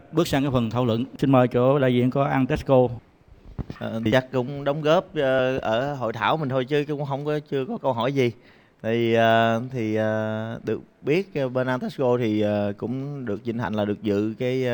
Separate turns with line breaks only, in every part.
bước sang cái phần thảo luận. Xin mời chỗ đại diện của Antexco.
Thì chắc cũng đóng góp ở hội thảo mình thôi chứ cũng chưa có câu hỏi gì. Được biết bên Antexco thì cũng được vinh hạnh là được dự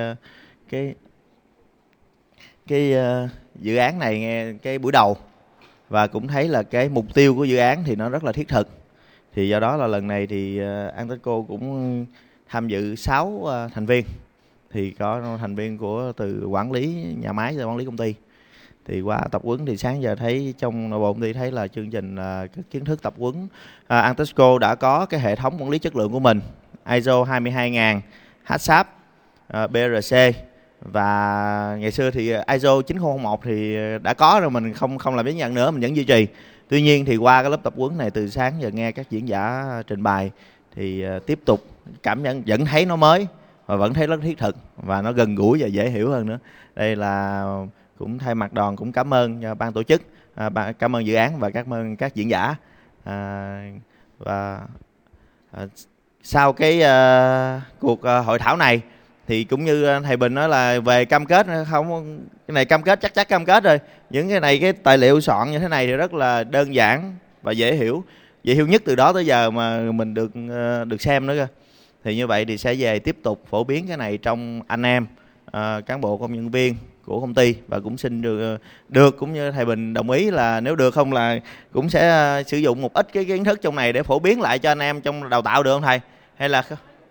cái dự án này nghe cái buổi đầu, và cũng thấy là cái mục tiêu của dự án thì nó rất là thiết thực. Thì do đó là lần này thì Antexco cũng tham dự 6 thành viên, thì có thành viên từ quản lý nhà máy tới quản lý công ty. Thì qua tập huấn thì sáng giờ thấy trong nội bộ công ty thấy là chương trình là các kiến thức tập huấn. Antexco đã có cái hệ thống quản lý chất lượng của mình, ISO 22000, HACCP, BRC, và ngày xưa thì ISO 9001 thì đã có rồi, mình không làm giấy nhận nữa, mình vẫn duy trì. Tuy nhiên thì qua cái lớp tập huấn này từ sáng giờ nghe các diễn giả trình bày thì tiếp tục cảm nhận vẫn thấy nó mới và vẫn thấy rất thiết thực và nó gần gũi và dễ hiểu hơn nữa. Đây là cũng thay mặt đoàn cũng cảm ơn ban tổ chức, cảm ơn dự án và cảm ơn các diễn giả. Sau cái cuộc hội thảo này thì cũng như thầy Bình nói là về cam kết không, cái này cam kết chắc cam kết rồi. Những cái này, cái tài liệu soạn như thế này thì rất là đơn giản và dễ hiểu nhất từ đó tới giờ mà mình được xem nữa cơ. Thì như vậy thì sẽ về tiếp tục phổ biến cái này trong anh em cán bộ công nhân viên của công ty, và cũng xin được cũng như thầy Bình đồng ý là nếu được không là cũng sẽ sử dụng một ít cái kiến thức trong này để phổ biến lại cho anh em trong đào tạo, được không thầy? Hay là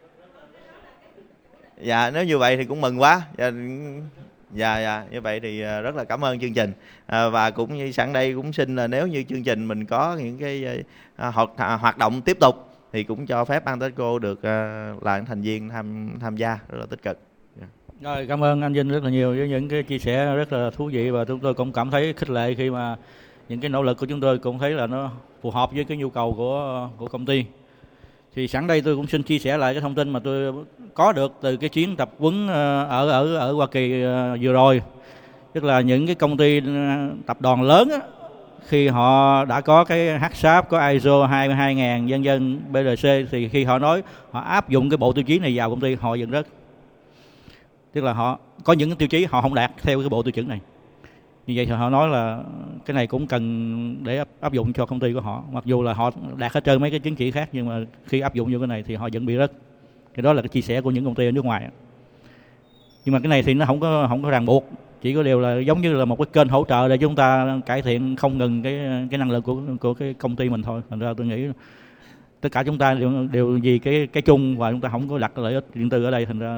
dạ nếu như vậy thì cũng mừng quá. Dạ như vậy thì rất là cảm ơn chương trình, và cũng như sẵn đây cũng xin là nếu như chương trình mình có những cái hoạt động tiếp tục thì cũng cho phép Antexco được là thành viên tham gia rất là tích cực.
Rồi, cảm ơn anh Vinh rất là nhiều với những cái chia sẻ rất là thú vị, và chúng tôi cũng cảm thấy khích lệ khi mà những cái nỗ lực của chúng tôi cũng thấy là nó phù hợp với cái nhu cầu của công ty. Thì sẵn đây tôi cũng xin chia sẻ lại cái thông tin mà tôi có được từ cái chuyến tập huấn ở Hoa Kỳ vừa rồi. Tức là những cái công ty tập đoàn lớn á, khi họ đã có cái HACCP, có ISO 22000 vân vân, BRC, thì khi họ nói họ áp dụng cái bộ tiêu chí này vào công ty, họ dừng rất. Tức là họ có những tiêu chí họ không đạt theo cái bộ tiêu chuẩn này. Như vậy thì họ nói là cái này cũng cần để áp dụng cho công ty của họ. Mặc dù là họ đạt hết trơn mấy cái chứng chỉ khác, nhưng mà khi áp dụng vô cái này thì họ vẫn bị rớt. Thì đó là cái chia sẻ của những công ty ở nước ngoài. Nhưng mà cái này thì nó không có ràng buộc, chỉ có điều là giống như là một cái kênh hỗ trợ để chúng ta cải thiện không ngừng cái năng lực của cái công ty mình thôi. Thành ra tôi nghĩ tất cả chúng ta đều vì cái chung, và chúng ta không có đặt lợi ích riêng tư ở đây, thành ra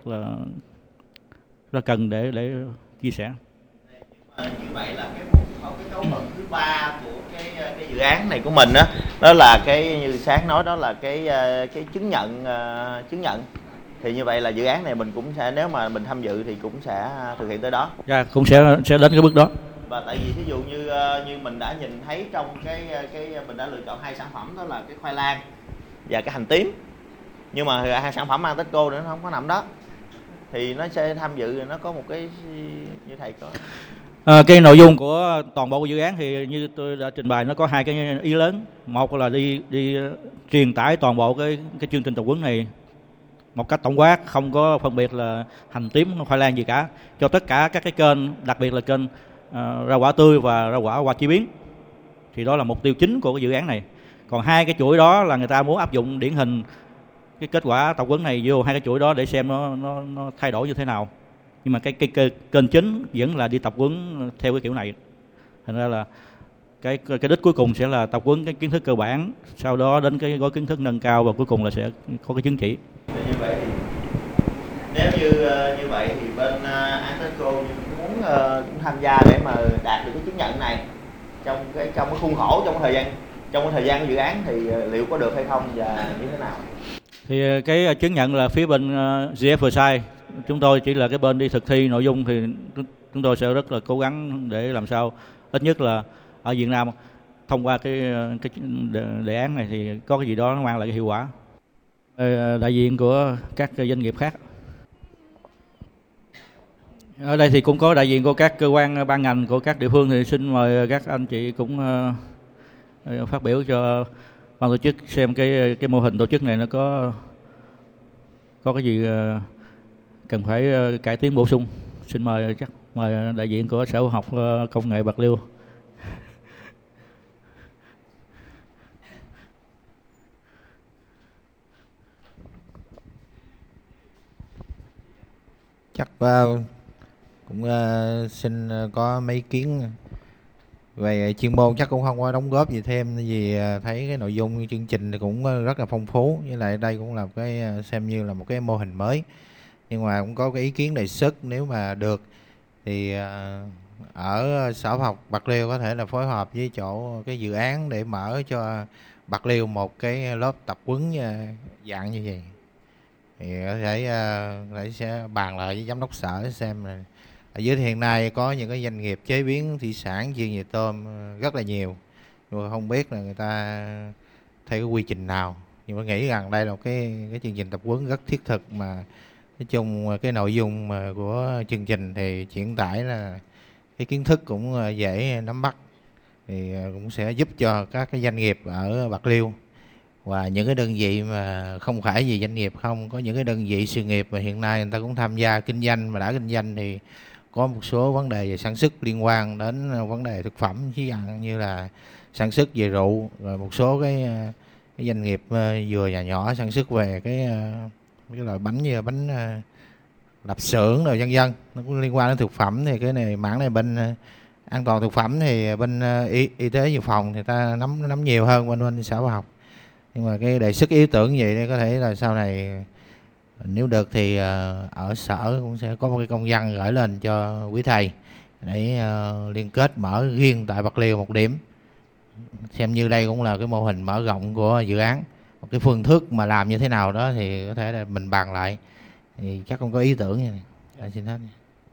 rất cần để chia sẻ.
Như vậy là cái cấu phần thứ 3 của cái dự án này của mình đó là cái như sáng nói, đó là cái chứng nhận. Thì như vậy là dự án này mình cũng sẽ, nếu mà mình tham dự thì cũng sẽ thực hiện tới đó.
Dạ, cũng sẽ đến cái bước đó.
Và tại vì thí dụ như mình đã nhìn thấy trong cái mình đã lựa chọn 2 sản phẩm, đó là cái khoai lang và cái hành tím. Nhưng mà 2 sản phẩm Antexco nữa nó không có nằm đó. Thì nó sẽ tham dự, nó có một cái như thầy có.
Cái nội dung của toàn bộ dự án thì như tôi đã trình bày, nó có 2 cái ý lớn. Một là đi truyền tải toàn bộ cái chương trình tập huấn này một cách tổng quát, không có phân biệt là hành tím, khoai lang gì cả, cho tất cả các cái kênh, đặc biệt là kênh rau quả tươi và rau quả qua chế biến. Thì đó là mục tiêu chính của cái dự án này. Còn 2 cái chuỗi đó là người ta muốn áp dụng điển hình cái kết quả tập huấn này vô 2 cái chuỗi đó để xem nó thay đổi như thế nào. Nhưng mà cái kênh chính vẫn là đi tập huấn theo cái kiểu này. Thành ra là cái đích cuối cùng sẽ là tập huấn cái kiến thức cơ bản, sau đó đến cái gói kiến thức nâng cao, và cuối cùng là sẽ có cái chứng chỉ.
Như vậy thì nếu như vậy thì bên Antexco muốn tham gia để mà đạt được cái chứng nhận này trong cái khuôn khổ, trong cái thời gian của dự án thì liệu có được hay không và như thế nào?
Thì cái chứng nhận là phía bên GFSI, chúng tôi chỉ là cái bên đi thực thi nội dung, thì chúng tôi sẽ rất là cố gắng để làm sao ít nhất là ở Việt Nam thông qua cái đề án này thì có cái gì đó nó mang lại cái hiệu quả. Đại diện của các doanh nghiệp khác ở đây thì cũng có đại diện của các cơ quan ban ngành của các địa phương, thì xin mời các anh chị cũng phát biểu cho ban tổ chức xem cái mô hình tổ chức này nó có cái gì cần phải cải tiến bổ sung. Xin mời đại diện của Sở Khoa học Công nghệ Bạc Liêu.
Chắc cũng xin có mấy ý kiến về chuyên môn, chắc cũng không có đóng góp gì thêm, vì thấy cái nội dung chương trình thì cũng rất là phong phú, với lại đây cũng là cái xem như là một cái mô hình mới, nhưng mà cũng có cái ý kiến đề xuất nếu mà được thì ở Sở Khoa học Bạc Liêu có thể là phối hợp với chỗ cái dự án để mở cho Bạc Liêu một cái lớp tập huấn dạng như vậy, thì có thể sẽ bàn lại với giám đốc sở xem là ở dưới hiện nay có những cái doanh nghiệp chế biến thủy sản chuyên về tôm rất là nhiều, nhưng mà không biết là người ta theo cái quy trình nào, nhưng mà nghĩ rằng đây là một cái chương trình tập huấn rất thiết thực, mà nói chung cái nội dung mà của chương trình thì chuyển tải là cái kiến thức cũng dễ nắm bắt, thì cũng sẽ giúp cho các cái doanh nghiệp ở Bạc Liêu và những cái đơn vị mà không phải vì doanh nghiệp không, có những cái đơn vị sự nghiệp mà hiện nay người ta cũng tham gia kinh doanh, mà đã kinh doanh thì có một số vấn đề về sản xuất liên quan đến vấn đề thực phẩm, ví dụ như là sản xuất về rượu, rồi một số cái doanh nghiệp vừa và nhỏ sản xuất về cái loại bánh như bánh lạp xưởng rồi vân vân, nó cũng liên quan đến thực phẩm. Thì cái này mảng này bên an toàn thực phẩm thì bên y tế dự phòng thì ta nắm nhiều hơn bên Sở Khoa học, nhưng mà cái đề xuất ý tưởng vậy để có thể là sau này nếu được thì ở sở cũng sẽ có một cái công văn gửi lên cho quý thầy để liên kết mở riêng tại Bạc Liêu một điểm, xem như đây cũng là cái mô hình mở rộng của dự án. Một cái phương thức mà làm như thế nào đó thì có thể là mình bàn lại, thì chắc không có ý tưởng như này. Xin hết.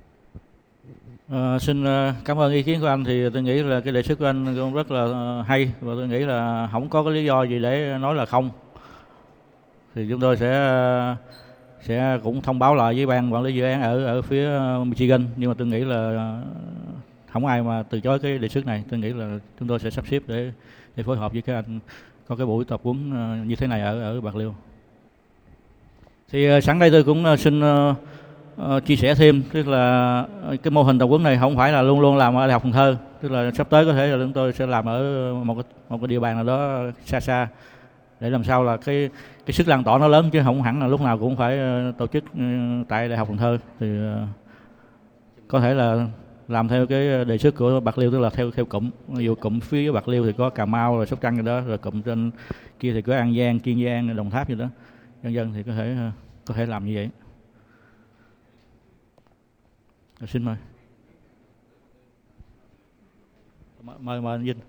Xin cảm ơn ý kiến của anh. Thì tôi nghĩ là cái đề xuất của anh cũng rất là hay, và tôi nghĩ là không có cái lý do gì để nói là không. Thì chúng tôi sẽ cũng thông báo lại với ban quản lý dự án ở phía Michigan, nhưng mà tôi nghĩ là không ai mà từ chối cái đề xuất này. Tôi nghĩ là chúng tôi sẽ sắp xếp để phối hợp với các anh có cái buổi tập huấn như thế này ở Bạc Liêu. Thì sẵn đây tôi cũng xin chia sẻ thêm, tức là cái mô hình tập huấn này không phải là luôn luôn làm ở Đại học Cần Thơ, tức là sắp tới có thể là chúng tôi sẽ làm ở một cái địa bàn nào đó xa xa, để làm sao là cái sức lan tỏa nó lớn, chứ không hẳn là lúc nào cũng phải tổ chức tại Đại học Cần Thơ. Thì có thể là làm theo cái đề xuất của Bạc Liêu, tức là theo cụm. Ví dụ cụm phía Bạc Liêu thì có Cà Mau rồi Sóc Trăng gì đó, rồi cụm trên kia thì có An Giang, Kiên Giang, Đồng Tháp gì đó, vân vân, thì có thể làm như vậy. Xin mời anh Vinh.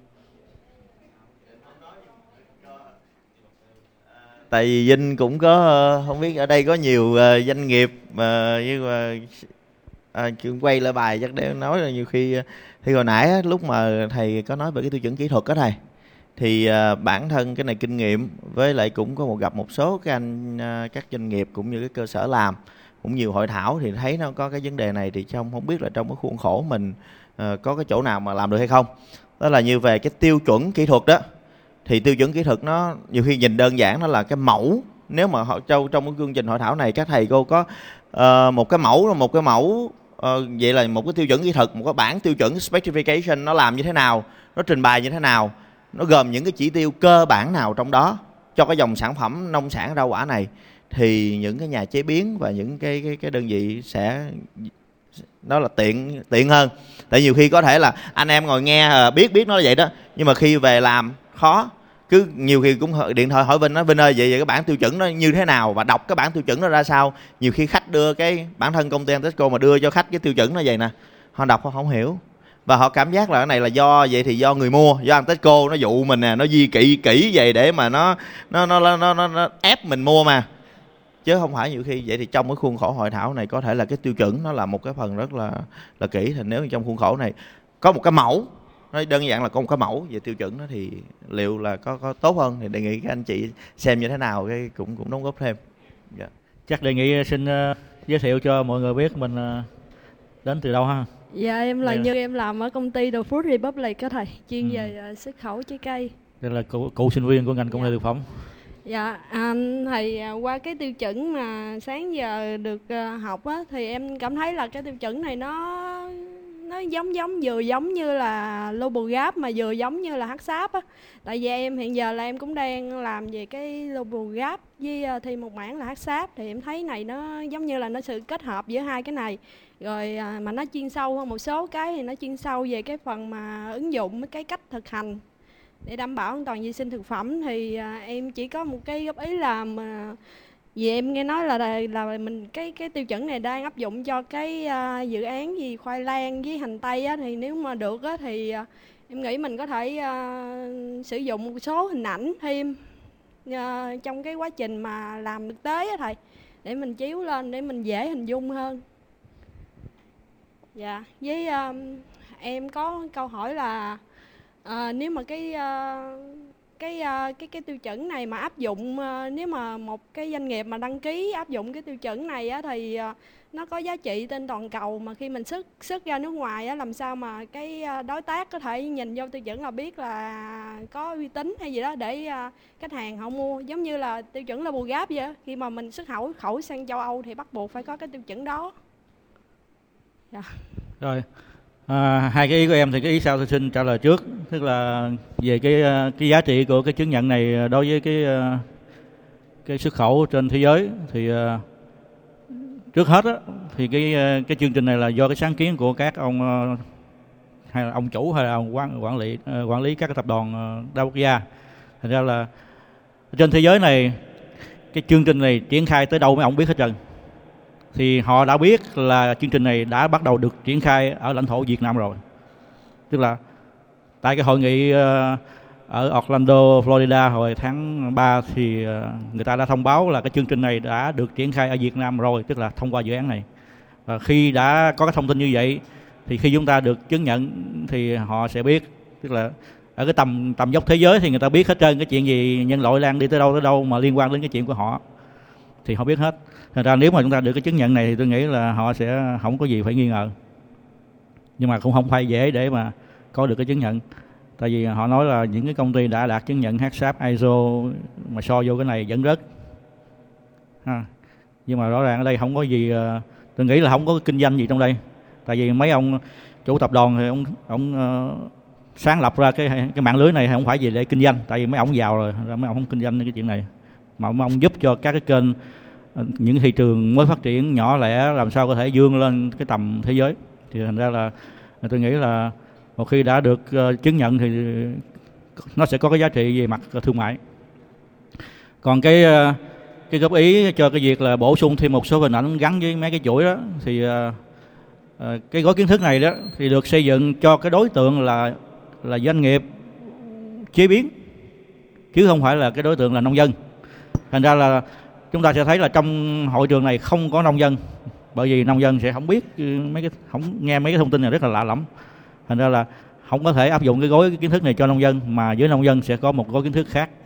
Tại vì Vinh cũng có không biết ở đây có nhiều doanh nghiệp mà nhưng mà quay lại bài chắc để nói là nhiều khi thì hồi nãy lúc mà thầy có nói về cái tiêu chuẩn kỹ thuật đó thầy, thì bản thân cái này kinh nghiệm, với lại cũng có gặp một số các doanh nghiệp cũng như cái cơ sở làm cũng nhiều hội thảo, thì thấy nó có cái vấn đề này, thì không biết là trong cái khuôn khổ mình có cái chỗ nào mà làm được hay không. Đó là như về cái tiêu chuẩn kỹ thuật đó, thì tiêu chuẩn kỹ thuật nó nhiều khi nhìn đơn giản, nó là cái mẫu. Nếu mà trong cái chương trình hội thảo này các thầy cô có một cái mẫu vậy là một cái tiêu chuẩn kỹ thuật, một cái bản tiêu chuẩn specification, nó làm như thế nào, nó trình bày như thế nào, nó gồm những cái chỉ tiêu cơ bản nào trong đó cho cái dòng sản phẩm nông sản rau quả này, thì những cái nhà chế biến và những cái đơn vị sẽ đó là tiện hơn. Tại nhiều khi có thể là anh em ngồi nghe biết nó là vậy đó, nhưng mà khi về làm khó. Cứ nhiều khi cũng điện thoại hỏi Vinh, nói Vinh ơi vậy cái bản tiêu chuẩn nó như thế nào, và đọc cái bản tiêu chuẩn nó ra sao. Nhiều khi khách đưa cái bản thân công ty Antexco mà đưa cho khách cái tiêu chuẩn nó vậy nè, họ đọc họ không hiểu, và họ cảm giác là cái này là do vậy, thì do người mua, do Antexco nó dụ mình nè, nó ghi kỹ vậy để mà nó ép mình mua mà, chứ không phải nhiều khi vậy. Thì trong cái khuôn khổ hội thảo này có thể là cái tiêu chuẩn nó là một cái phần rất là kỹ. Thì nếu trong khuôn khổ này có một cái mẫu, nói đơn giản là có một cái mẫu về tiêu chuẩn đó, thì liệu là có tốt hơn, thì đề nghị các anh chị xem như thế nào, cái cũng đóng góp thêm. Yeah.
Chắc đề nghị xin giới thiệu cho mọi người biết mình đến từ đâu ha.
Dạ em là Như, em làm ở công ty The Food Republic đó thầy, chuyên về xuất khẩu trái cây.
Đây là cụ sinh viên của ngành công nghệ thực phẩm.
Dạ, thì qua cái tiêu chuẩn mà sáng giờ được học á, thì em cảm thấy là cái tiêu chuẩn này nó vừa giống như là Global Gap mà vừa giống như là HSAP á. Tại vì em hiện giờ là em cũng đang làm về cái Global Gap với thi một mảng là HSAP, thì em thấy này nó giống như là nó sự kết hợp giữa hai cái này. Rồi mà nó chuyên sâu hơn một số cái, thì nó chuyên sâu về cái phần mà ứng dụng với cái cách thực hành để đảm bảo an toàn vệ sinh thực phẩm. Thì em chỉ có một cái góp ý là vì em nghe nói là mình cái tiêu chuẩn này đang áp dụng cho cái dự án gì khoai lang với hành tây á, thì nếu mà được á thì em nghĩ mình có thể sử dụng một số hình ảnh thêm trong cái quá trình mà làm thực tế á thầy, để mình chiếu lên để mình dễ hình dung hơn. Dạ, với em có câu hỏi là nếu mà cái tiêu chuẩn này mà áp dụng, nếu mà một cái doanh nghiệp mà đăng ký áp dụng cái tiêu chuẩn này á, thì nó có giá trị trên toàn cầu, mà khi mình xuất ra nước ngoài á, làm sao mà cái đối tác có thể nhìn vô tiêu chuẩn là biết là có uy tín hay gì đó để khách hàng họ mua, giống như là tiêu chuẩn Global Gap vậy á. Khi mà mình xuất khẩu sang châu Âu thì bắt buộc phải có cái tiêu chuẩn đó. Dạ.
Rồi, hai cái ý của em thì cái ý sau tôi xin trả lời trước, tức là về cái giá trị của cái chứng nhận này đối với cái xuất khẩu trên thế giới thì trước hết á, thì cái chương trình này là do cái sáng kiến của các ông hay là ông chủ hay là ông quản lý các cái tập đoàn đa quốc gia. Thành ra là trên thế giới này cái chương trình này triển khai tới đâu mấy ông biết hết trơn. Thì họ đã biết là chương trình này đã bắt đầu được triển khai ở lãnh thổ Việt Nam rồi. Tức là tại cái hội nghị ở Orlando, Florida hồi tháng 3 thì người ta đã thông báo là cái chương trình này đã được triển khai ở Việt Nam rồi, tức là thông qua dự án này. Và khi đã có cái thông tin như vậy thì khi chúng ta được chứng nhận thì họ sẽ biết, tức là ở cái tầm dốc thế giới thì người ta biết hết trơn cái chuyện gì nhân loại đang đi tới đâu mà liên quan đến cái chuyện của họ thì họ biết hết. Thành ra nếu mà chúng ta được cái chứng nhận này thì tôi nghĩ là họ sẽ không có gì phải nghi ngờ. Nhưng mà cũng không phải dễ để mà có được cái chứng nhận. Tại vì họ nói là những cái công ty đã đạt chứng nhận HACCP, ISO mà so vô cái này vẫn rớt. Nhưng mà rõ ràng ở đây không có gì, tôi nghĩ là không có kinh doanh gì trong đây. Tại vì mấy ông chủ tập đoàn thì ông sáng lập ra cái mạng lưới này không phải gì để kinh doanh. Tại vì mấy ông giàu rồi, mấy ông không kinh doanh cái chuyện này. Mà mấy ông giúp cho các cái kênh, những thị trường mới phát triển nhỏ lẻ làm sao có thể vươn lên cái tầm thế giới. Thì thành ra là tôi nghĩ là một khi đã được chứng nhận thì nó sẽ có cái giá trị về mặt thương mại. Còn cái góp ý cho cái việc là bổ sung thêm một số hình ảnh gắn với mấy cái chuỗi đó, thì cái gói kiến thức này đó thì được xây dựng cho cái đối tượng là doanh nghiệp chế biến, chứ không phải là cái đối tượng là nông dân. Thành ra là chúng ta sẽ thấy là trong hội trường này không có nông dân, bởi vì nông dân sẽ không biết không nghe mấy cái thông tin này rất là lạ lẫm. Thành ra là không có thể áp dụng cái gói kiến thức này cho nông dân, mà với nông dân sẽ có một gói kiến thức khác.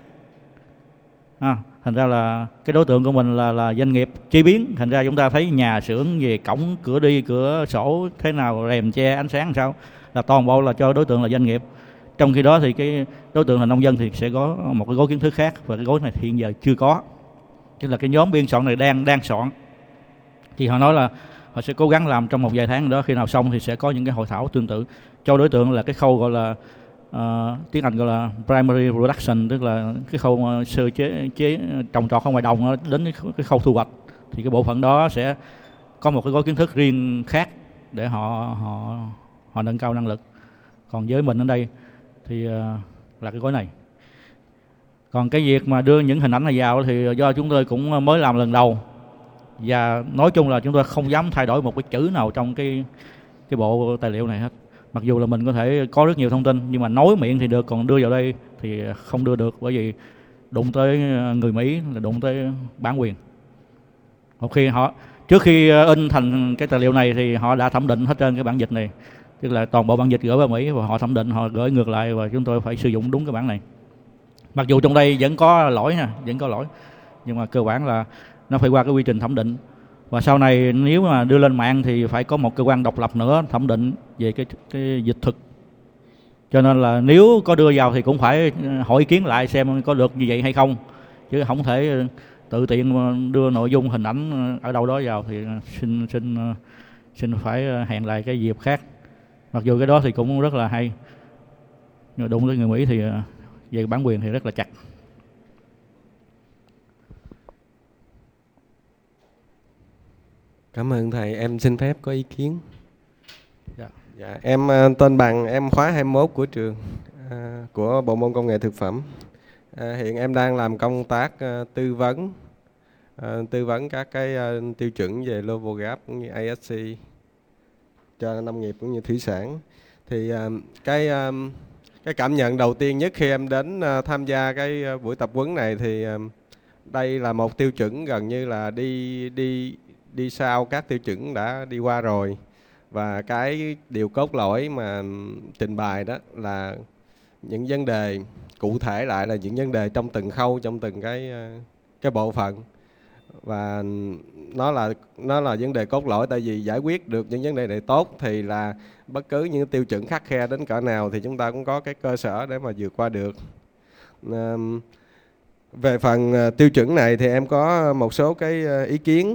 Thành ra là cái đối tượng của mình là doanh nghiệp chế biến. Thành ra chúng ta thấy nhà xưởng về cổng, cửa đi, cửa sổ thế nào, rèm che, ánh sáng làm sao, là toàn bộ là cho đối tượng là doanh nghiệp. Trong khi đó thì cái đối tượng là nông dân thì sẽ có một cái gói kiến thức khác, và cái gói này hiện giờ chưa có. Tức là cái nhóm biên soạn này đang soạn. Thì họ nói là họ sẽ cố gắng làm trong một vài tháng đó, khi nào xong thì sẽ có những cái hội thảo tương tự cho đối tượng là cái khâu gọi là tiếng Anh gọi là primary production, tức là cái khâu sơ chế trồng trọt ở ngoài đồng đến cái khâu thu hoạch. Thì cái bộ phận đó sẽ có một cái gói kiến thức riêng khác để họ nâng cao năng lực. Còn với mình ở đây thì là cái gói này. Còn cái việc mà đưa những hình ảnh này vào thì do chúng tôi cũng mới làm lần đầu, và nói chung là chúng tôi không dám thay đổi một cái chữ nào trong cái bộ tài liệu này hết. Mặc dù là mình có thể có rất nhiều thông tin, nhưng mà nói miệng thì được, còn đưa vào đây thì không đưa được, bởi vì đụng tới người Mỹ là đụng tới bản quyền. Một khi trước khi in thành cái tài liệu này thì họ đã thẩm định hết trơn cái bản dịch này, tức là toàn bộ bản dịch gửi vào Mỹ và họ thẩm định, họ gửi ngược lại và chúng tôi phải sử dụng đúng cái bản này. Mặc dù trong đây vẫn có lỗi nhưng mà cơ bản là nó phải qua cái quy trình thẩm định. Và sau này nếu mà đưa lên mạng thì phải có một cơ quan độc lập nữa thẩm định về cái dịch thuật. Cho nên là nếu có đưa vào thì cũng phải hỏi ý kiến lại xem có được như vậy hay không. chứ không thể tự tiện mà đưa nội dung hình ảnh ở đâu đó vào, thì xin phải hẹn lại cái dịp khác. Mặc dù cái đó thì cũng rất là hay, nhưng đụng tới người Mỹ thì về bản quyền thì rất là chặt.
Cảm ơn thầy, em xin phép có ý kiến.
Dạ.
Dạ, em tên Bằng, em khóa 21 của trường của bộ môn công nghệ thực phẩm. Hiện em đang làm công tác tư vấn các cái tiêu chuẩn về Global Gap cũng như ASC cho nông nghiệp cũng như thủy sản. Thì cái cảm nhận đầu tiên nhất khi em đến tham gia cái buổi tập huấn này thì đây là một tiêu chuẩn gần như là đi sau các tiêu chuẩn đã đi qua rồi, và cái điều cốt lõi mà trình bày đó là những vấn đề cụ thể, lại là những vấn đề trong từng khâu, trong từng cái bộ phận, và nó là vấn đề cốt lõi. Tại vì giải quyết được những vấn đề này tốt thì là bất cứ những tiêu chuẩn khắt khe đến cỡ nào thì chúng ta cũng có cái cơ sở để mà vượt qua được. Về phần tiêu chuẩn này thì em có một số cái ý kiến.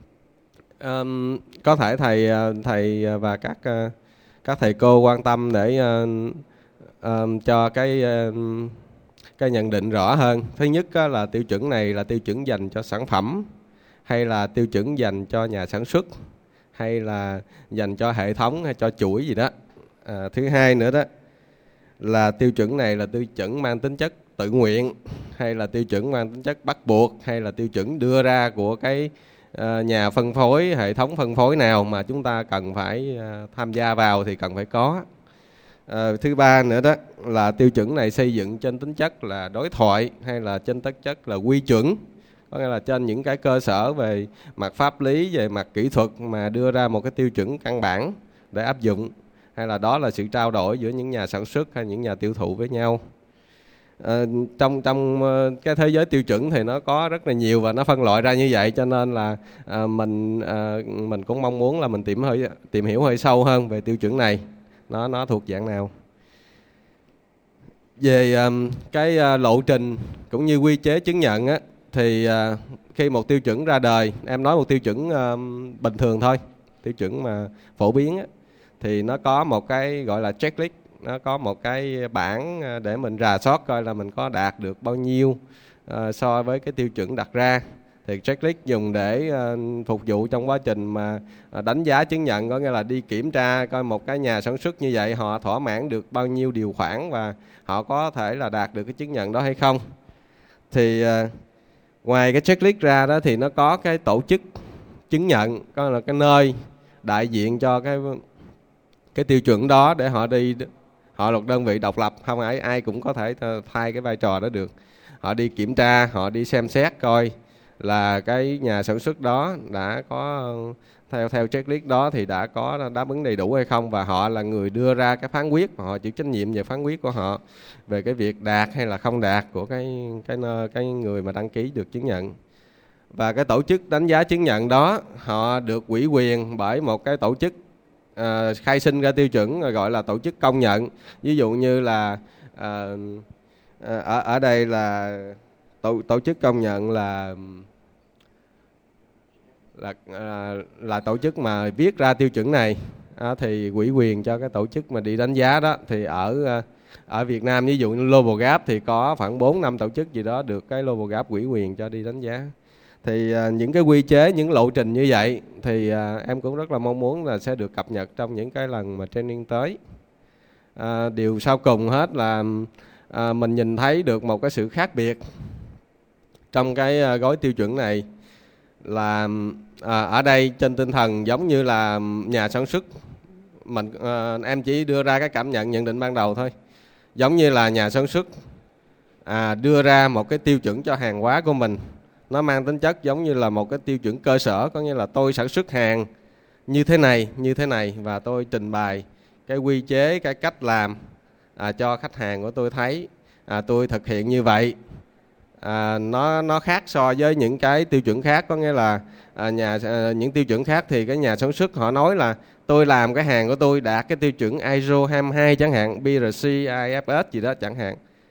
Có thể thầy và các thầy cô quan tâm để cho cái nhận định rõ hơn. Thứ nhất là tiêu chuẩn này là tiêu chuẩn dành cho sản phẩm, hay là tiêu chuẩn dành cho nhà sản xuất, hay là dành cho hệ thống hay cho chuỗi gì đó. Thứ hai nữa đó là tiêu chuẩn này là tiêu chuẩn mang tính chất tự nguyện, hay là tiêu chuẩn mang tính chất bắt buộc, hay là tiêu chuẩn đưa ra của cái nhà phân phối, hệ thống phân phối nào mà chúng ta cần phải tham gia vào thì cần phải có. Thứ ba nữa đó là tiêu chuẩn này xây dựng trên tính chất là đối thoại, hay là trên tính chất là quy chuẩn, có nghĩa là trên những cái cơ sở về mặt pháp lý, về mặt kỹ thuật mà đưa ra một cái tiêu chuẩn căn bản để áp dụng, hay là đó là sự trao đổi giữa những nhà sản xuất hay những nhà tiêu thụ với nhau. Trong cái thế giới tiêu chuẩn thì nó có rất là nhiều và nó phân loại ra như vậy, cho nên là mình cũng mong muốn là mình tìm hiểu hơi sâu hơn về tiêu chuẩn này, nó thuộc dạng nào. Về cái lộ trình cũng như quy chế chứng nhận á, thì khi một tiêu chuẩn ra đời, em nói một tiêu chuẩn bình thường thôi, tiêu chuẩn mà phổ biến á, thì nó có một cái gọi là checklist, nó có một cái bảng để mình rà soát coi là mình có đạt được bao nhiêu so với cái tiêu chuẩn đặt ra. Thì checklist dùng để phục vụ trong quá trình mà đánh giá chứng nhận, có nghĩa là đi kiểm tra coi một cái nhà sản xuất như vậy họ thỏa mãn được bao nhiêu điều khoản và họ có thể là đạt được cái chứng nhận đó hay không. Thì ngoài cái checklist ra đó thì nó có cái tổ chức chứng nhận, có là cái nơi đại diện cho cái tiêu chuẩn đó để họ đi. Họ là một đơn vị độc lập, không ai cũng có thể thay cái vai trò đó được. Họ đi kiểm tra, họ đi xem xét coi là cái nhà sản xuất đó đã có theo checklist đó thì đã có đáp ứng đầy đủ hay không, và họ là người đưa ra cái phán quyết, họ chịu trách nhiệm về phán quyết của họ về cái việc đạt hay là không đạt của cái người mà đăng ký được chứng nhận. Và cái tổ chức đánh giá chứng nhận đó họ được ủy quyền bởi một cái tổ chức khai sinh ra tiêu chuẩn, gọi là tổ chức công nhận. Ví dụ như là ở đây là tổ chức công nhận là tổ chức mà viết ra tiêu chuẩn này, thì ủy quyền cho cái tổ chức mà đi đánh giá đó. Thì ở Việt Nam ví dụ như Global Gap thì có khoảng 4-5 tổ chức gì đó được cái Global Gap ủy quyền cho đi đánh giá. Thì những cái quy chế, những lộ trình như vậy thì em cũng rất là mong muốn là sẽ được cập nhật trong những cái lần mà training tới. Điều sau cùng hết là mình nhìn thấy được một cái sự khác biệt trong cái gói tiêu chuẩn này, là ở đây trên tinh thần giống như là nhà sản xuất, em chỉ đưa ra cái nhận định ban đầu thôi, giống như là nhà sản xuất đưa ra một cái tiêu chuẩn cho hàng hóa của mình. Nó mang tính chất giống như là một cái tiêu chuẩn cơ sở, có nghĩa là tôi sản xuất hàng như thế này và tôi trình bày cái quy chế, cái cách làm cho khách hàng của tôi thấy, tôi thực hiện như vậy. Nó khác so với những cái tiêu chuẩn khác, có nghĩa là những tiêu chuẩn khác thì cái nhà sản xuất họ nói là tôi làm cái hàng của tôi đạt cái tiêu chuẩn ISO 22 chẳng hạn, BRC, IFS gì đó chẳng hạn.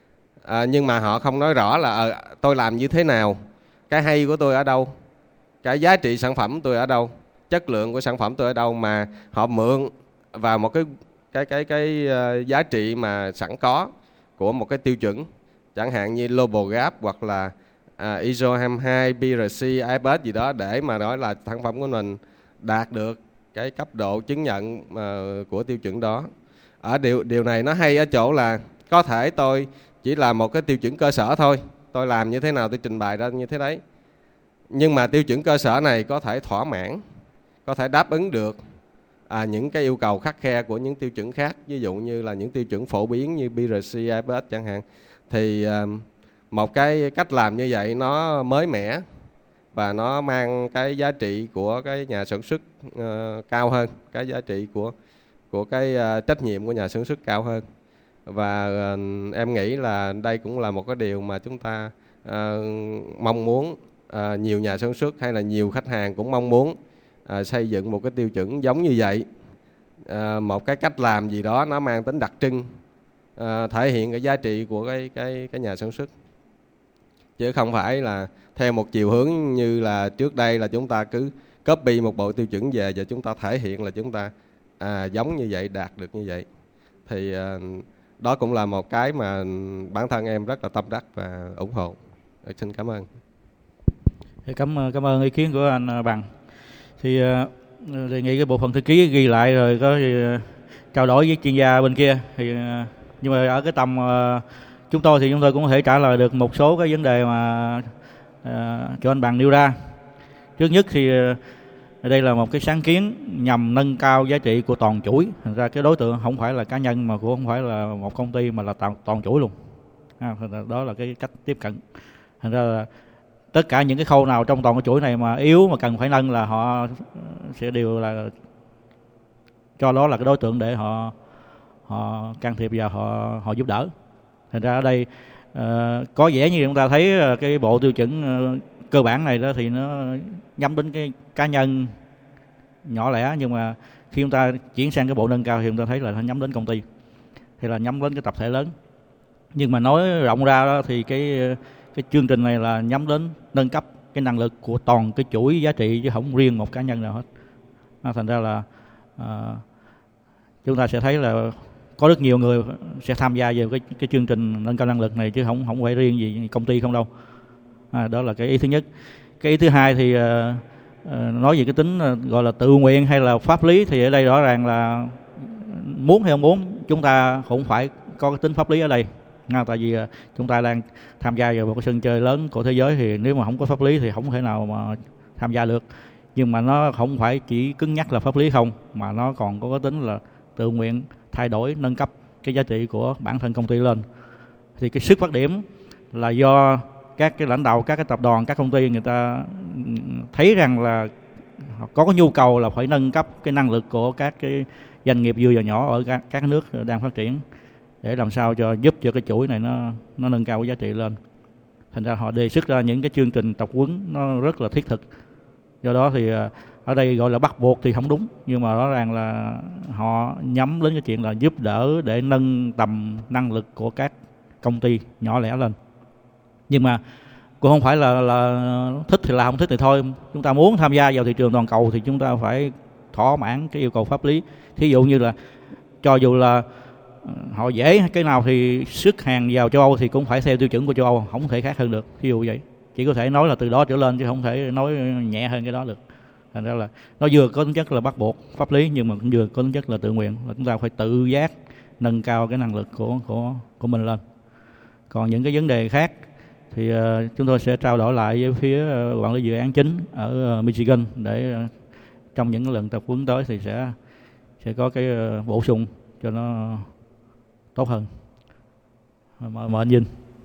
nhưng mà họ không nói rõ là tôi làm như thế nào, cái hay của tôi ở đâu, cái giá trị sản phẩm tôi ở đâu, chất lượng của sản phẩm tôi ở đâu, mà họ mượn vào một cái giá trị mà sẵn có của một cái tiêu chuẩn, chẳng hạn như Global Gap hoặc là ISO 22, BRC, IFS gì đó, để mà nói là sản phẩm của mình đạt được cái cấp độ chứng nhận của tiêu chuẩn đó. Ở điều này nó hay ở chỗ là có thể tôi chỉ là một cái tiêu chuẩn cơ sở thôi, tôi làm như thế nào tôi trình bày ra như thế đấy, nhưng mà tiêu chuẩn cơ sở này có thể thỏa mãn, có thể đáp ứng được những cái yêu cầu khắt khe của những tiêu chuẩn khác, ví dụ như là những tiêu chuẩn phổ biến như BRC, IFS chẳng hạn. Thì một cái cách làm như vậy nó mới mẻ và nó mang cái giá trị của cái nhà sản xuất cao hơn, cái giá trị của cái trách nhiệm của nhà sản xuất cao hơn. Và em nghĩ là đây cũng là một cái điều mà chúng ta mong muốn, nhiều nhà sản xuất hay là nhiều khách hàng cũng mong muốn xây dựng một cái tiêu chuẩn giống như vậy, một cái cách làm gì đó nó mang tính đặc trưng, thể hiện cái giá trị của cái nhà sản xuất, chứ không phải là theo một chiều hướng như là trước đây là chúng ta cứ copy một bộ tiêu chuẩn về và chúng ta thể hiện là chúng ta giống như vậy, đạt được như vậy. Thì đó cũng là một cái mà bản thân em rất là tâm đắc và ủng hộ. Xin cảm ơn.
Cảm ơn ý kiến của anh Bằng. Thì đề nghị cái bộ phận thư ký ghi lại rồi có trao đổi với chuyên gia bên kia. Thì nhưng mà ở cái tầm chúng tôi thì chúng tôi cũng có thể trả lời được một số cái vấn đề mà cho anh Bằng nêu ra. Trước nhất thì đây là một cái sáng kiến nhằm nâng cao giá trị của toàn chuỗi. Thành ra cái đối tượng không phải là cá nhân mà cũng không phải là một công ty mà là toàn chuỗi luôn. Đó là cái cách tiếp cận. Thành ra là tất cả những cái khâu nào trong toàn cái chuỗi này mà yếu mà cần phải nâng là họ sẽ đều là cho đó là cái đối tượng để họ can thiệp và họ giúp đỡ. Thành ra ở đây có vẻ như chúng ta thấy cái bộ tiêu chuẩn cơ bản này đó thì nó nhắm đến cái cá nhân nhỏ lẻ, nhưng mà khi chúng ta chuyển sang cái bộ nâng cao thì chúng ta thấy là nó nhắm đến công ty, thì là nhắm đến cái tập thể lớn. Nhưng mà nói rộng ra đó thì cái chương trình này là nhắm đến nâng cấp cái năng lực của toàn cái chuỗi giá trị chứ không riêng một cá nhân nào hết. Thành ra là chúng ta sẽ thấy là có rất nhiều người sẽ tham gia vào cái chương trình nâng cao năng lực này chứ không phải riêng gì công ty không đâu. Đó là cái ý thứ nhất. Cái ý thứ hai thì nói về cái tính gọi là tự nguyện hay là pháp lý, thì ở đây rõ ràng là muốn hay không muốn chúng ta cũng phải có cái tính pháp lý ở đây. Tại vì chúng ta đang tham gia vào một cái sân chơi lớn của thế giới, thì nếu mà không có pháp lý thì không thể nào mà tham gia được. Nhưng mà nó không phải chỉ cứng nhắc là pháp lý không, mà nó còn có cái tính là tự nguyện thay đổi, nâng cấp cái giá trị của bản thân công ty lên. Thì cái xuất phát điểm là do các cái lãnh đạo, các cái tập đoàn, các công ty người ta thấy rằng là có cái nhu cầu là phải nâng cấp cái năng lực của các cái doanh nghiệp vừa và nhỏ ở các nước đang phát triển, để làm sao cho giúp cho cái chuỗi này nó nâng cao cái giá trị lên. Thành ra họ đề xuất ra những cái chương trình tập huấn nó rất là thiết thực. Do đó thì ở đây gọi là bắt buộc thì không đúng, nhưng mà rõ ràng là họ nhắm đến cái chuyện là giúp đỡ để nâng tầm năng lực của các công ty nhỏ lẻ lên. Nhưng mà cũng không phải là thích thì làm, không thích thì thôi. Chúng ta muốn tham gia vào thị trường toàn cầu thì chúng ta phải thỏa mãn cái yêu cầu pháp lý. Thí dụ như là cho dù là họ dễ cái nào thì xuất hàng vào châu Âu thì cũng phải theo tiêu chuẩn của châu Âu, không thể khác hơn được. Thí dụ vậy, chỉ có thể nói là từ đó trở lên chứ không thể nói nhẹ hơn cái đó được. Thành ra là nó vừa có tính chất là bắt buộc pháp lý, nhưng mà cũng vừa có tính chất là tự nguyện, là chúng ta phải tự giác nâng cao cái năng lực của mình lên. Còn những cái vấn đề khác thì chúng tôi sẽ trao đổi lại với phía quản lý dự án chính ở Michigan, để trong những lần tập huấn tới thì sẽ có cái bổ sung cho nó tốt hơn. Mời anh Vinh.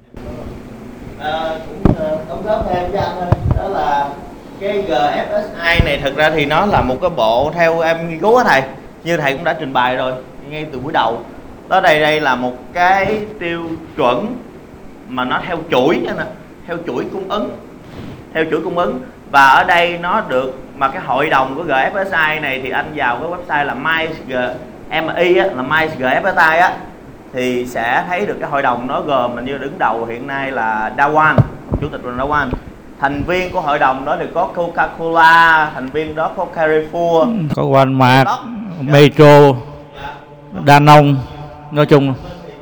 Cũng đóng góp thêm với anh thôi, đó là cái GFSI này thật ra thì nó là một cái bộ theo em nghiên cứu á thầy, như thầy cũng đã trình bày rồi ngay từ buổi đầu. Đó đây là một cái tiêu chuẩn mà nó theo chuỗi nè, theo chuỗi cung ứng, và ở đây nó được mà cái hội đồng của GFSI này thì anh vào cái website là MICE GFSI á, thì sẽ thấy được cái hội đồng nó gồm mình như đứng đầu hiện nay là Dawan, chủ tịch là Dawan. Thành viên của hội đồng đó thì có Coca-Cola, thành viên đó có Carrefour,
có Walmart, Metro, Danone, nói chung.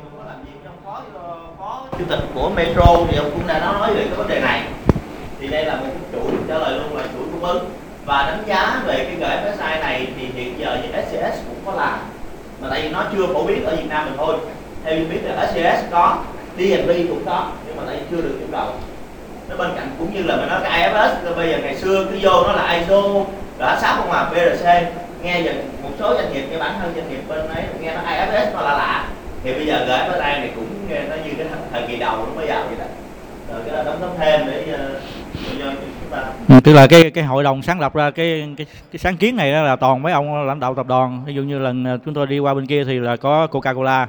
Chủ tịch của Metro thì ông cũng đã nói về cái vấn đề này. Thì đây là một cái chuỗi trả lời luôn là chuỗi cung ứng. Và đánh giá về cái GFSI này thì hiện giờ như SCS cũng có làm, mà tại vì nó chưa phổ biến ở Việt Nam mình thôi. Theo như biết là SCS có, D&B cũng có, nhưng mà tại vì chưa được yêu cầu. Nó bên cạnh cũng như là mình nói cái IFS bây giờ ngày xưa cứ vô nó là ISO đã sáp không mà BRC, nghe dần một số doanh nghiệp, cái bản thân doanh nghiệp bên ấy nghe nó IFS nó là lạ. Thì bây giờ GFSI này cũng nghe nó như cái thời kỳ đầu nó mới vào vậy đó. Rồi cái đó đóng thêm để cho chúng ta.
Tức là cái hội đồng sáng lập ra cái sáng kiến này đó là toàn mấy ông lãnh đạo tập đoàn. Ví dụ như lần chúng tôi đi qua bên kia thì là có Coca-Cola,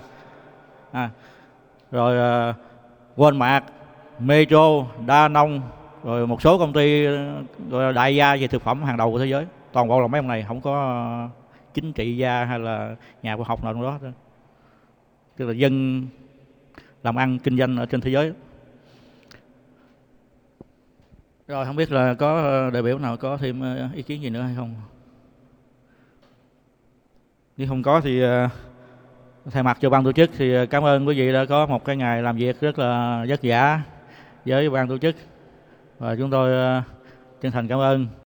rồi Walmart, Metro, Danone, rồi một số công ty gọi là đại gia về thực phẩm hàng đầu của thế giới. Toàn bộ là mấy ông này, không có chính trị gia hay là nhà khoa học nào trong đó. Tức là dân làm ăn kinh doanh ở trên thế giới. Rồi không biết là có đại biểu nào có thêm ý kiến gì nữa hay không? Nếu không có thì thay mặt cho ban tổ chức thì cảm ơn quý vị đã có một cái ngày làm việc rất là vất vả với ban tổ chức, và chúng tôi chân thành cảm ơn